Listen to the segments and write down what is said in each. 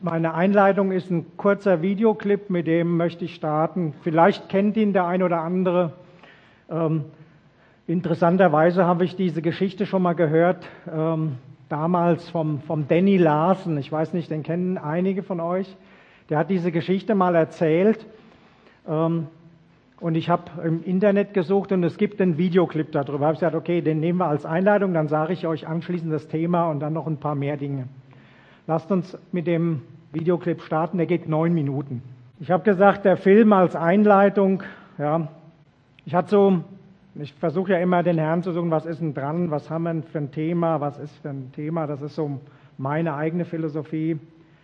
Meine Einleitung ist ein kurzer Videoclip, mit dem möchte ich starten. Vielleicht kennt ihn der ein oder andere. Interessanterweise habe ich diese Geschichte schon mal gehört, damals vom Danny Larsen. Ich weiß nicht, den kennen einige von euch. Der hat diese Geschichte mal erzählt. Und ich habe im Internet gesucht und es gibt einen Videoclip darüber. Ich habe gesagt, okay, den nehmen wir als Einleitung, dann sage ich euch anschließend das Thema und dann noch ein paar mehr Dinge. Lasst uns mit dem Videoclip starten, der geht 9 Minuten. Ich habe gesagt, der Film als Einleitung, ja, ich versuche ja immer den Herrn zu suchen, was ist denn dran, was haben wir für ein Thema, was ist für ein Thema, das ist so meine eigene Philosophie.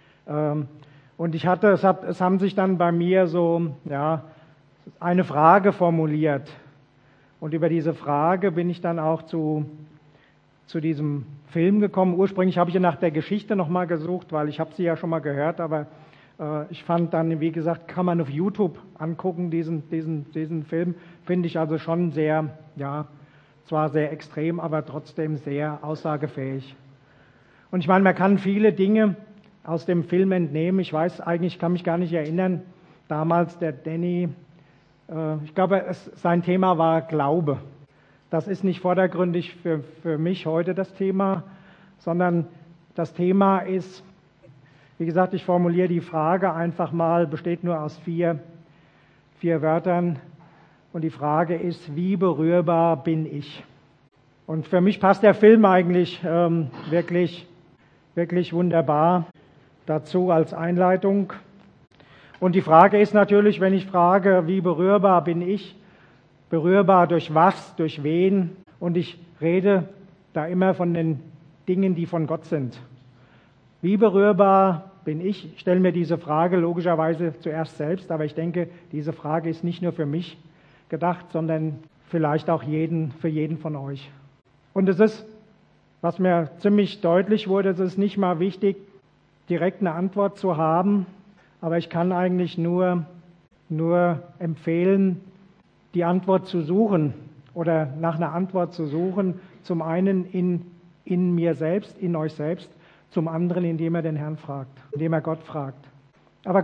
Und es haben sich dann bei mir so, ja, eine Frage formuliert. Und über diese Frage bin ich dann auch zu diesem Film gekommen. Ursprünglich habe ich ja nach der Geschichte nochmal gesucht, weil ich habe sie ja schon mal gehört, aber ich fand dann, wie gesagt, kann man auf YouTube angucken, diesen Film. Finde ich also schon sehr, ja, zwar sehr extrem, aber trotzdem sehr aussagefähig. Und ich meine, man kann viele Dinge aus dem Film entnehmen. Ich weiß eigentlich, kann mich gar nicht erinnern, damals der Danny, ich glaube, sein Thema war Glaube. Das ist nicht vordergründig für mich heute das Thema, sondern das Thema ist, wie gesagt, ich formuliere die Frage einfach mal, besteht nur aus vier Wörtern. Und die Frage ist, wie berührbar bin ich? Und für mich passt der Film eigentlich wirklich, wirklich wunderbar dazu als Einleitung. Und die Frage ist natürlich, wenn ich frage, wie berührbar bin ich? Berührbar durch was, durch wen? Und ich rede da immer von den Dingen, die von Gott sind. Wie berührbar bin ich? Ich stelle mir diese Frage logischerweise zuerst selbst, aber ich denke, diese Frage ist nicht nur für mich gedacht, sondern vielleicht auch für jeden von euch. Und es ist, was mir ziemlich deutlich wurde, es ist nicht mal wichtig, direkt eine Antwort zu haben, aber ich kann eigentlich nur empfehlen, die Antwort zu suchen oder nach einer Antwort zu suchen, zum einen in mir selbst, in euch selbst, zum anderen, indem er den Herrn fragt, indem er Gott fragt. Aber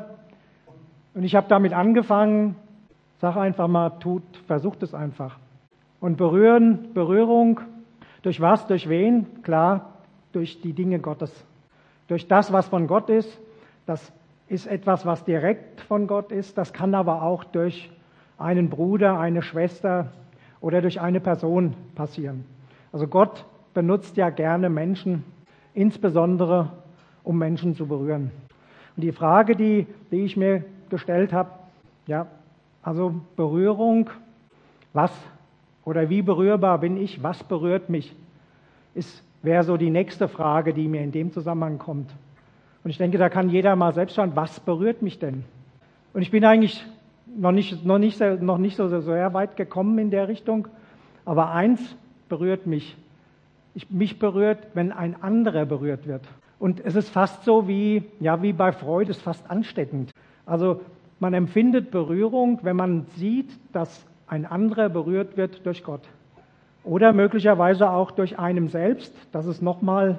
und ich habe damit angefangen, sag einfach mal, versucht es einfach. Und Berührung, durch was, durch wen? Klar, durch die Dinge Gottes. Durch das, was von Gott ist, das ist etwas, was direkt von Gott ist, das kann aber auch durch einen Bruder, eine Schwester oder durch eine Person passieren. Also Gott benutzt ja gerne Menschen, insbesondere um Menschen zu berühren. Und die Frage, die ich mir gestellt habe, ja, also Berührung, was oder wie berührbar bin ich, was berührt mich, wäre so die nächste Frage, die mir in dem Zusammenhang kommt. Und ich denke, da kann jeder mal selbst schauen, was berührt mich denn? Und ich bin eigentlich noch nicht so sehr weit gekommen in der Richtung, aber eins berührt mich. Mich berührt, wenn ein anderer berührt wird. Und es ist fast so wie bei Freud, ist fast ansteckend. Also man empfindet Berührung, wenn man sieht, dass ein anderer berührt wird durch Gott. Oder möglicherweise auch durch einem selbst. Das ist nochmal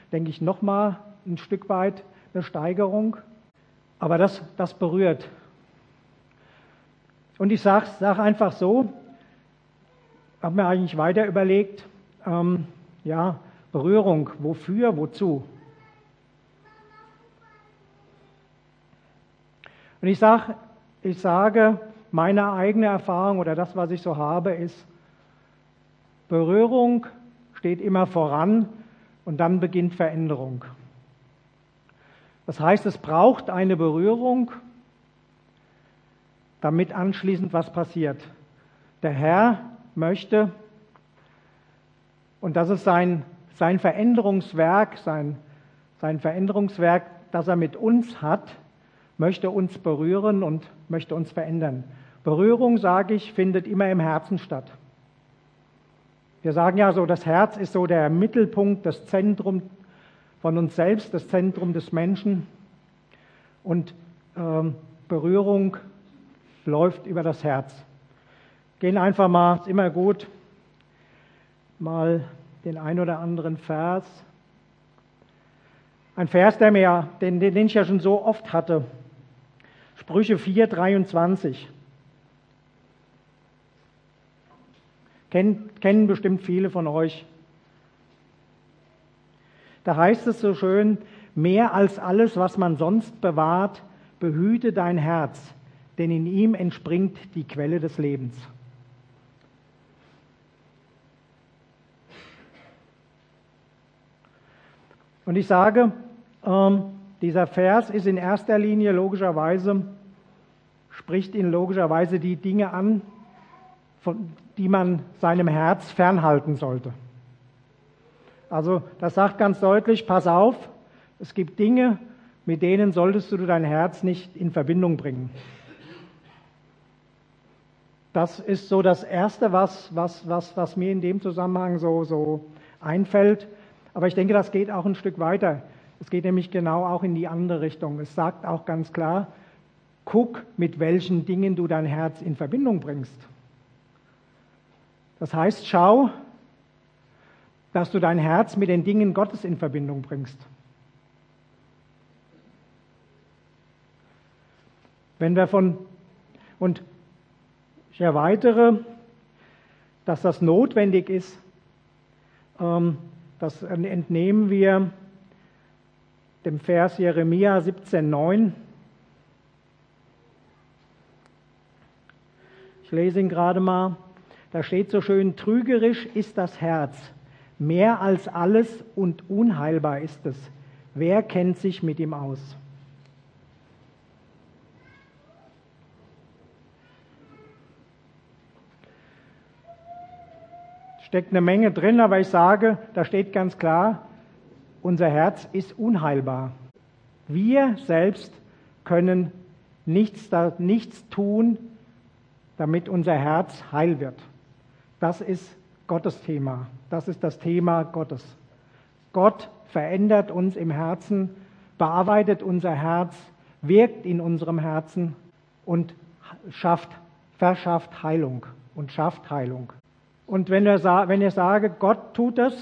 ein Stück weit eine Steigerung. Aber das berührt. Und ich sage einfach so, habe mir eigentlich weiter überlegt, Berührung, wofür, wozu? Und ich sage, meine eigene Erfahrung oder das, was ich so habe, ist, Berührung steht immer voran und dann beginnt Veränderung. Das heißt, es braucht eine Berührung, damit anschließend was passiert. Der Herr möchte, und das ist sein Veränderungswerk, sein Veränderungswerk, das er mit uns hat, möchte uns berühren und möchte uns verändern. Berührung, sage ich, findet immer im Herzen statt. Wir sagen ja so, das Herz ist so der Mittelpunkt, das Zentrum von uns selbst, das Zentrum des Menschen. Und Berührung läuft über das Herz. Gehen einfach mal, ist immer gut, mal den ein oder anderen Vers Ein Vers, den ich ja schon so oft hatte. Sprüche 4,23. Kennen bestimmt viele von euch. Da heißt es so schön, mehr als alles, was man sonst bewahrt, behüte dein Herz, denn in ihm entspringt die Quelle des Lebens. Und ich sage, dieser Vers ist in erster Linie spricht ihn logischerweise die Dinge an, die man seinem Herz fernhalten sollte. Also das sagt ganz deutlich, pass auf, es gibt Dinge, mit denen solltest du dein Herz nicht in Verbindung bringen. Das ist so das Erste, was mir in dem Zusammenhang so einfällt. Aber ich denke, das geht auch ein Stück weiter. Es geht nämlich genau auch in die andere Richtung. Es sagt auch ganz klar, guck, mit welchen Dingen du dein Herz in Verbindung bringst. Das heißt, schau, dass du dein Herz mit den Dingen Gottes in Verbindung bringst. Und ich erweitere, dass das notwendig ist, das entnehmen wir dem Vers Jeremia 17,9. Ich lese ihn gerade mal. Da steht so schön, trügerisch ist das Herz, mehr als alles und unheilbar ist es. Wer kennt sich mit ihm aus? Steckt eine Menge drin, aber ich sage, da steht ganz klar, unser Herz ist unheilbar. Wir selbst können nichts tun, damit unser Herz heil wird. Das ist Gottes Thema. Das ist das Thema Gottes. Gott verändert uns im Herzen, bearbeitet unser Herz, wirkt in unserem Herzen und verschafft Heilung und schafft Heilung. Und wenn ich sage, Gott tut das,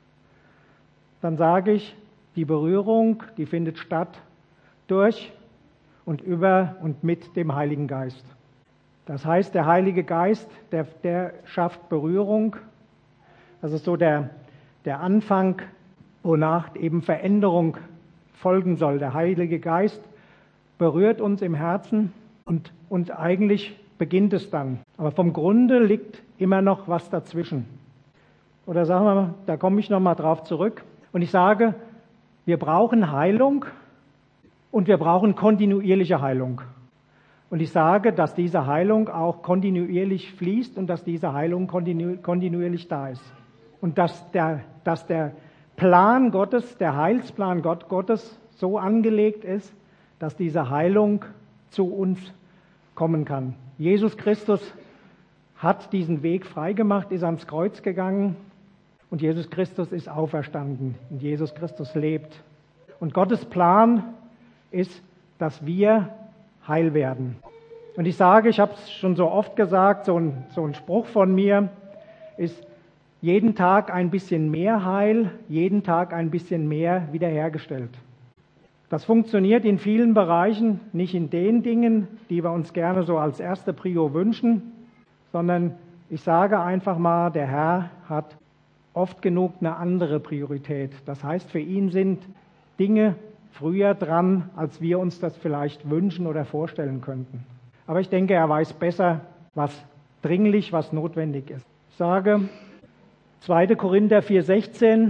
dann sage ich, die Berührung, die findet statt durch und über und mit dem Heiligen Geist. Das heißt, der Heilige Geist, der schafft Berührung. Das ist so der Anfang, wonach eben Veränderung folgen soll. Der Heilige Geist berührt uns im Herzen und eigentlich beginnt es dann. Aber vom Grunde liegt immer noch was dazwischen. Oder sagen wir mal, da komme ich nochmal drauf zurück. Und ich sage, wir brauchen Heilung und wir brauchen kontinuierliche Heilung. Und ich sage, dass diese Heilung auch kontinuierlich fließt und dass diese Heilung kontinuierlich da ist. Und dass der Plan Gottes, der Heilsplan Gottes so angelegt ist, dass diese Heilung zu uns kommen kann. Jesus Christus hat diesen Weg freigemacht, ist ans Kreuz gegangen und Jesus Christus ist auferstanden und Jesus Christus lebt. Und Gottes Plan ist, dass wir heil werden. Und ich sage, ich habe es schon so oft gesagt, so ein Spruch von mir ist, jeden Tag ein bisschen mehr Heil, jeden Tag ein bisschen mehr wiederhergestellt. Das funktioniert in vielen Bereichen, nicht in den Dingen, die wir uns gerne so als erste Prio wünschen, sondern ich sage einfach mal, der Herr hat oft genug eine andere Priorität. Das heißt, für ihn sind Dinge früher dran, als wir uns das vielleicht wünschen oder vorstellen könnten. Aber ich denke, er weiß besser, was dringlich, was notwendig ist. Ich sage 2. Korinther 4,16,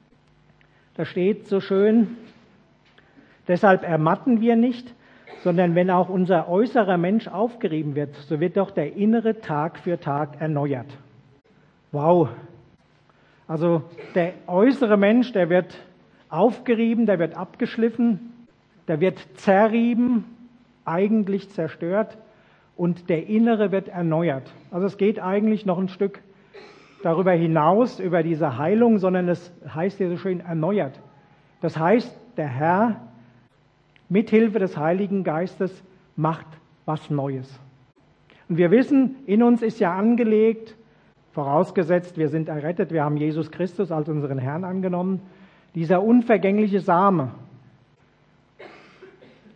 da steht so schön, deshalb ermatten wir nicht, sondern wenn auch unser äußerer Mensch aufgerieben wird, so wird doch der innere Tag für Tag erneuert. Wow! Also der äußere Mensch, der wird aufgerieben, der wird abgeschliffen, der wird zerrieben, eigentlich zerstört und der innere wird erneuert. Also es geht eigentlich noch ein Stück darüber hinaus, über diese Heilung, sondern es heißt hier so schön erneuert. Das heißt, der Herr mithilfe des Heiligen Geistes macht was Neues. Und wir wissen, in uns ist ja angelegt, vorausgesetzt, wir sind errettet, wir haben Jesus Christus als unseren Herrn angenommen, dieser unvergängliche Same,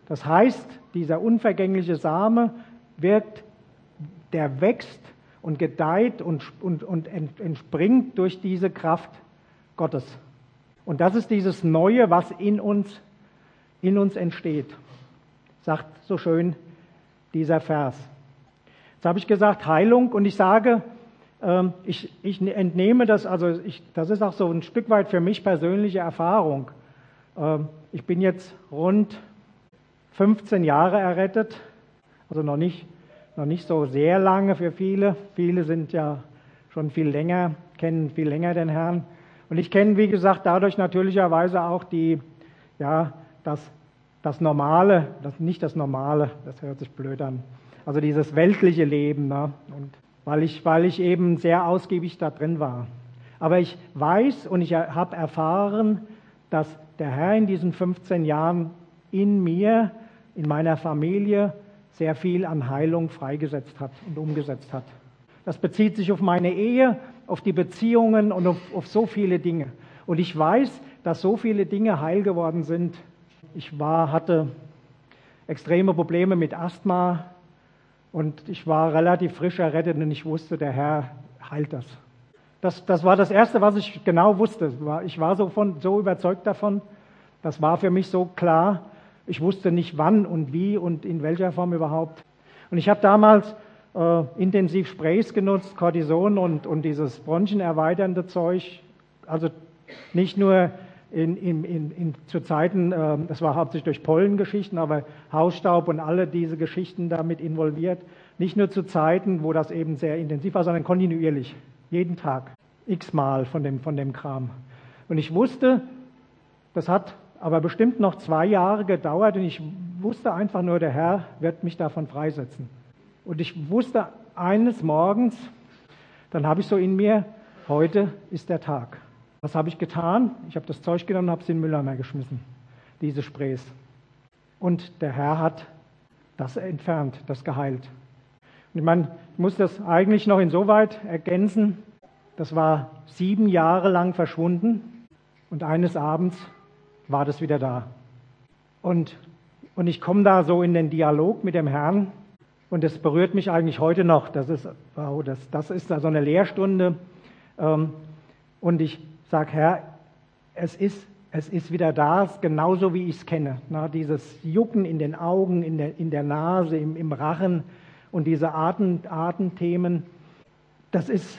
Das heißt, dieser unvergängliche Same der wächst und gedeiht und entspringt durch diese Kraft Gottes. Und das ist dieses Neue, was in uns entsteht. Sagt so schön dieser Vers. Jetzt habe ich gesagt Heilung und ich sage, ich entnehme das, das ist auch so ein Stück weit für mich persönliche Erfahrung. Ich bin jetzt rund 15 Jahre errettet, also noch nicht so sehr lange für viele. Viele sind ja schon viel länger, kennen viel länger den Herrn. Und ich kenne, wie gesagt, dadurch natürlicherweise auch das Normale, nicht das Normale, das hört sich blöd an, also dieses weltliche Leben, ne? Und weil ich eben sehr ausgiebig da drin war. Aber ich weiß und ich habe erfahren, dass der Herr in diesen 15 Jahren in mir, in meiner Familie, sehr viel an Heilung freigesetzt hat und umgesetzt hat. Das bezieht sich auf meine Ehe, auf die Beziehungen und auf so viele Dinge. Und ich weiß, dass so viele Dinge heil geworden sind. Ich hatte extreme Probleme mit Asthma und ich war relativ frisch errettet und ich wusste, der Herr heilt das. Das war das Erste, was ich genau wusste. Ich war so überzeugt davon. Das war für mich so klar. Ich wusste nicht wann und wie und in welcher Form überhaupt. Und ich habe damals intensiv Sprays genutzt, Cortison und dieses bronchenerweiternde Zeug. Also nicht nur zu Zeiten, das war hauptsächlich durch Pollengeschichten, aber Hausstaub und alle diese Geschichten damit involviert. Nicht nur zu Zeiten, wo das eben sehr intensiv war, sondern kontinuierlich. Jeden Tag, x-mal von dem Kram. Und ich wusste, das hat aber bestimmt noch 2 Jahre gedauert und ich wusste einfach nur, der Herr wird mich davon freisetzen. Und ich wusste eines Morgens, dann habe ich so in mir, heute ist der Tag. Was habe ich getan? Ich habe das Zeug genommen und habe es in den Mülleimer geschmissen, diese Sprays. Und der Herr hat das entfernt, das geheilt. Und ich muss das eigentlich noch insoweit ergänzen, das war 7 Jahre lang verschwunden und eines Abends war das wieder da. Und ich komme da so in den Dialog mit dem Herrn und das berührt mich eigentlich heute noch. Das ist da so eine Lehrstunde. Und ich sage, Herr, es ist wieder da, genauso wie ich es kenne. Na, dieses Jucken in den Augen, in der Nase, im Rachen und diese Atemthemen. Das ist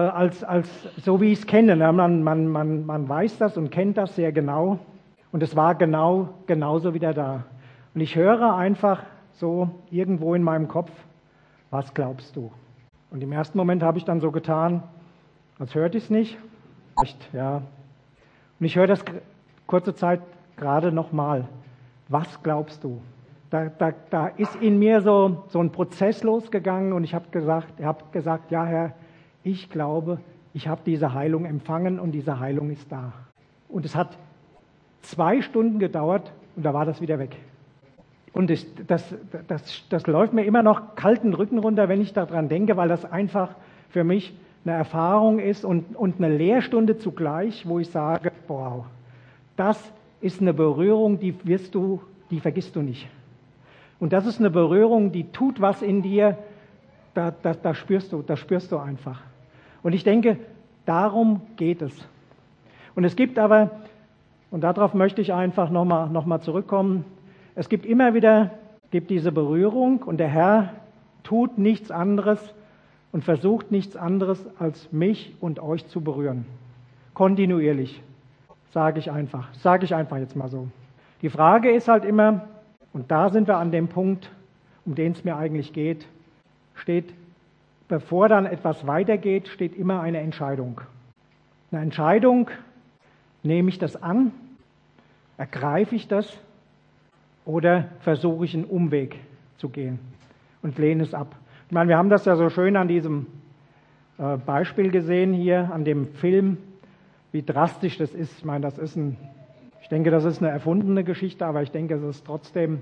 so wie ich es kenne. Na, man weiß das und kennt das sehr genau. Und es war genauso wieder da. Und ich höre einfach so irgendwo in meinem Kopf, was glaubst du? Und im ersten Moment habe ich dann so getan, als hörte ich es nicht. Ja. Und ich höre das kurze Zeit gerade nochmal. Was glaubst du? Da ist in mir so ein Prozess losgegangen und ich habe gesagt, ja Herr, ich glaube, ich habe diese Heilung empfangen und diese Heilung ist da. Und es hat 2 Stunden gedauert und da war das wieder weg. Und das läuft mir immer noch kalten Rücken runter, wenn ich daran denke, weil das einfach für mich eine Erfahrung ist und eine Lehrstunde zugleich, wo ich sage, wow, das ist eine Berührung, die vergisst du nicht. Und das ist eine Berührung, die tut was in dir, das spürst du einfach. Und ich denke, darum geht es. Und es gibt aber, und darauf möchte ich einfach nochmal zurückkommen, es gibt immer wieder diese Berührung und der Herr tut nichts anderes und versucht nichts anderes, als mich und euch zu berühren. Kontinuierlich, sage ich einfach jetzt mal so. Die Frage ist halt immer, und da sind wir an dem Punkt, um den es mir eigentlich geht, bevor dann etwas weitergeht, steht immer eine Entscheidung. Eine Entscheidung, nehme ich das an, ergreife ich das oder versuche ich einen Umweg zu gehen und lehne es ab. Ich meine, wir haben das ja so schön an diesem Beispiel gesehen hier, an dem Film, wie drastisch das ist. Ich meine, ich denke, das ist eine erfundene Geschichte, aber ich denke, es ist trotzdem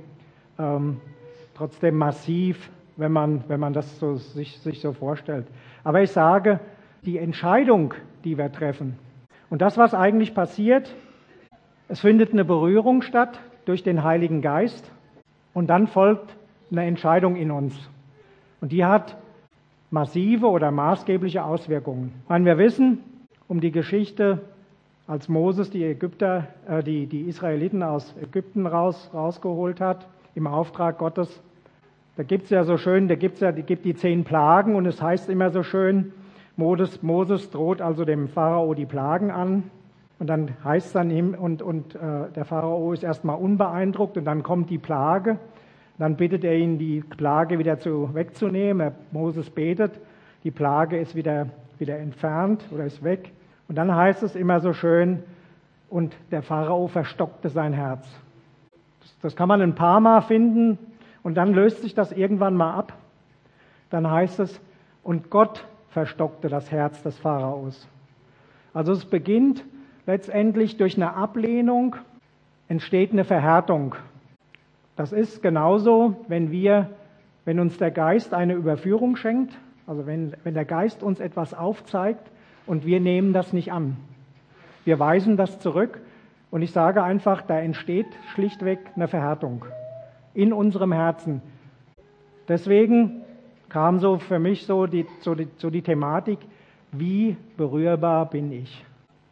massiv, wenn man das sich so vorstellt. Aber ich sage, die Entscheidung, die wir treffen und das, was eigentlich passiert, es findet eine Berührung statt durch den Heiligen Geist Und dann folgt eine Entscheidung in uns. Und die hat massive oder maßgebliche Auswirkungen. Ich meine, wir wissen um die Geschichte, als Moses die Israeliten aus Ägypten rausgeholt hat, im Auftrag Gottes. Da gibt es ja so schön, gibt die 10 Plagen und es heißt immer so schön, Moses droht also dem Pharao die Plagen an. Und dann heißt es dann ihm, der Pharao ist erstmal unbeeindruckt und dann kommt die Plage. Dann bittet er ihn, die Plage wieder wegzunehmen. Moses betet, die Plage ist wieder entfernt oder ist weg. Und dann heißt es immer so schön, und der Pharao verstockte sein Herz. Das kann man ein paar Mal finden und dann löst sich das irgendwann mal ab. Dann heißt es, und Gott verstockte das Herz des Pharaos. Also es beginnt letztendlich durch eine Ablehnung, entsteht eine Verhärtung. Das ist genauso, wenn uns der Geist eine Überführung schenkt, also wenn der Geist uns etwas aufzeigt und wir nehmen das nicht an. Wir weisen das zurück und ich sage einfach, da entsteht schlichtweg eine Verhärtung in unserem Herzen. Deswegen kam so für mich so die Thematik, wie berührbar bin ich?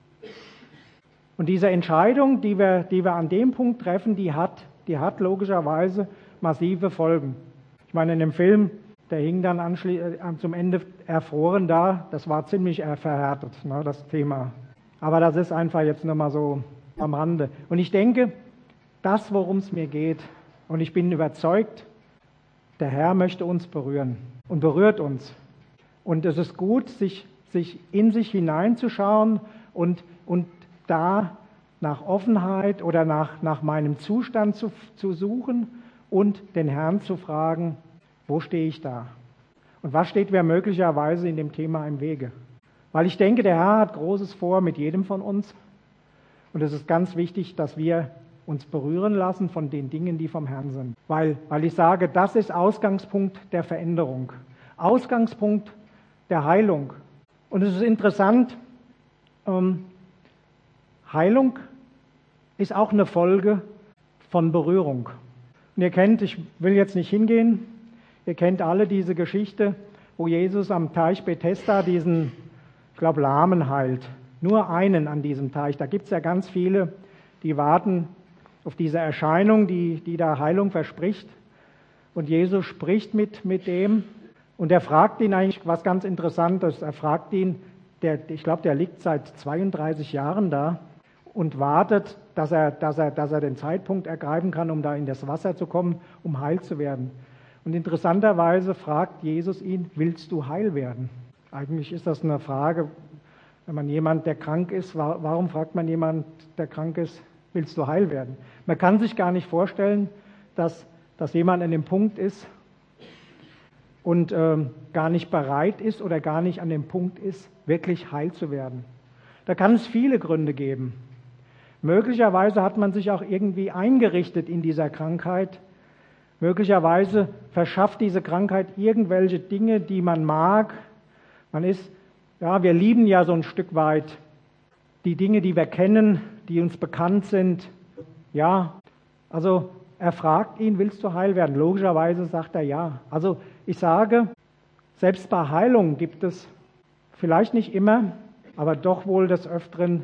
Und diese Entscheidung, die wir an dem Punkt treffen, die hat logischerweise massive Folgen. Ich meine, in dem Film, der hing dann zum Ende erfroren da, das war ziemlich verhärtet, ne, das Thema. Aber das ist einfach jetzt nur mal so am Rande. Und ich denke, das, worum es mir geht, und ich bin überzeugt, der Herr möchte uns berühren und berührt uns. Und es ist gut, sich in sich hineinzuschauen und da nach Offenheit oder nach meinem Zustand zu suchen und den Herrn zu fragen, wo stehe ich da? Und was steht mir möglicherweise in dem Thema im Wege? Weil ich denke, der Herr hat Großes vor mit jedem von uns. Und es ist ganz wichtig, dass wir uns berühren lassen von den Dingen, die vom Herrn sind. Weil ich sage, das ist Ausgangspunkt der Veränderung. Ausgangspunkt der Heilung. Und es ist interessant, Heilung ist auch eine Folge von Berührung. Und ihr kennt, ich will jetzt nicht hingehen, ihr kennt alle diese Geschichte, wo Jesus am Teich Bethesda diesen, ich glaube, Lahmen heilt. Nur einen an diesem Teich. Da gibt es ja ganz viele, die warten auf diese Erscheinung, die da Heilung verspricht. Und Jesus spricht mit dem und er fragt ihn eigentlich was ganz Interessantes. Er fragt ihn, ich glaube, der liegt seit 32 Jahren da und wartet, dass er den Zeitpunkt ergreifen kann, um da in das Wasser zu kommen, um heil zu werden. Und interessanterweise fragt Jesus ihn, willst du heil werden? Eigentlich ist das eine Frage, wenn man jemand, der krank ist, warum fragt man jemand, der krank ist, willst du heil werden? Man kann sich gar nicht vorstellen, dass jemand an dem Punkt ist und gar nicht bereit ist oder gar nicht an dem Punkt ist, wirklich heil zu werden. Da kann es viele Gründe geben. Möglicherweise hat man sich auch irgendwie eingerichtet in dieser Krankheit. Möglicherweise verschafft diese Krankheit irgendwelche Dinge, die man mag. Wir lieben ja so ein Stück weit die Dinge, die wir kennen, die uns bekannt sind. Ja, also er fragt ihn, willst du heil werden? Logischerweise sagt er ja. Also ich sage, selbst bei Heilung gibt es vielleicht nicht immer, aber doch wohl des Öfteren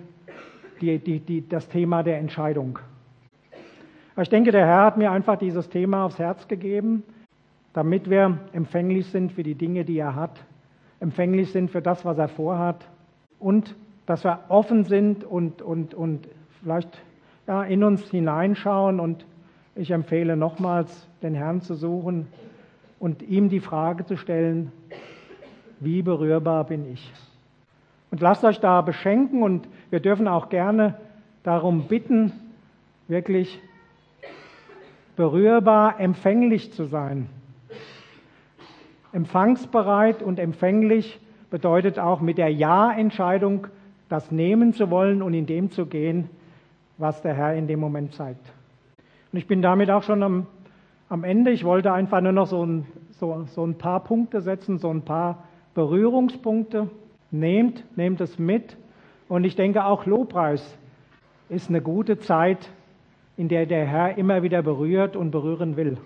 das Thema der Entscheidung. Aber ich denke, der Herr hat mir einfach dieses Thema aufs Herz gegeben, damit wir empfänglich sind für die Dinge, die er hat, empfänglich sind für das, was er vorhat und dass wir offen sind und vielleicht in uns hineinschauen. Und ich empfehle nochmals, den Herrn zu suchen und ihm die Frage zu stellen, wie berührbar bin ich? Und lasst euch da beschenken und wir dürfen auch gerne darum bitten, wirklich berührbar, empfänglich zu sein. Empfangsbereit und empfänglich bedeutet auch mit der Ja-Entscheidung, das nehmen zu wollen und in dem zu gehen, was der Herr in dem Moment zeigt. Und ich bin damit auch schon am Ende. Ich wollte einfach nur noch so ein paar Punkte setzen, so ein paar Berührungspunkte. Nehmt es mit. Und ich denke auch Lobpreis ist eine gute Zeit, in der der Herr immer wieder berührt und berühren will.